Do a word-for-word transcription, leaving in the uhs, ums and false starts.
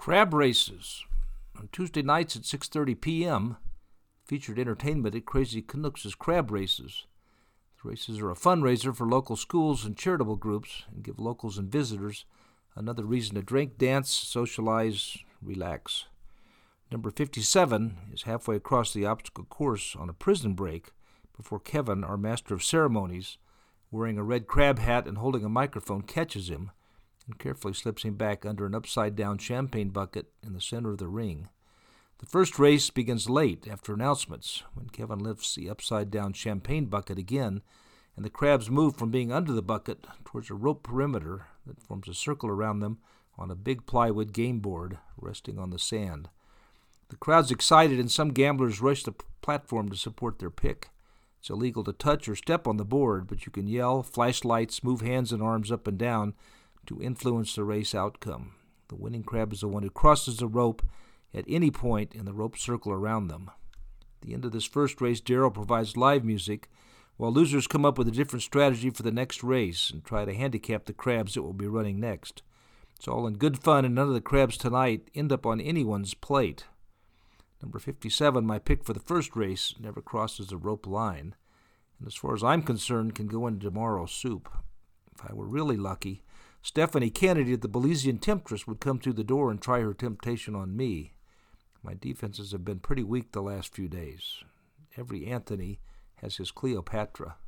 Crab races on Tuesday nights at six thirty p.m. featured entertainment at Crazy Canucks' Crab Races. The races are a fundraiser for local schools and charitable groups and give locals and visitors another reason to drink, dance, socialize, relax. Number fifty-seven is halfway across the obstacle course on a prison break before Kevin, our master of ceremonies, wearing a red crab hat and holding a microphone, catches him and carefully slips him back under an upside-down champagne bucket in the center of the ring. The first race begins late after announcements when Kevin lifts the upside-down champagne bucket again, and the crabs move from being under the bucket towards a rope perimeter that forms a circle around them on a big plywood game board resting on the sand. The crowd's excited, and some gamblers rush the platform to support their pick. It's illegal to touch or step on the board, but you can yell, flash lights, move hands and arms up and down to influence the race outcome. The winning crab is the one who crosses the rope at any point in the rope circle around them. At the end of this first race, Daryl provides live music, while losers come up with a different strategy for the next race and try to handicap the crabs that will be running next. It's all in good fun, and none of the crabs tonight end up on anyone's plate. Number fifty-seven, my pick for the first race, never crosses the rope line, and as far as I'm concerned, can go into tomorrow's soup. If I were really lucky, Stephanie Kennedy at the Belizean Temptress would come through the door and try her temptation on me. My defenses have been pretty weak the last few days. Every Anthony has his Cleopatra.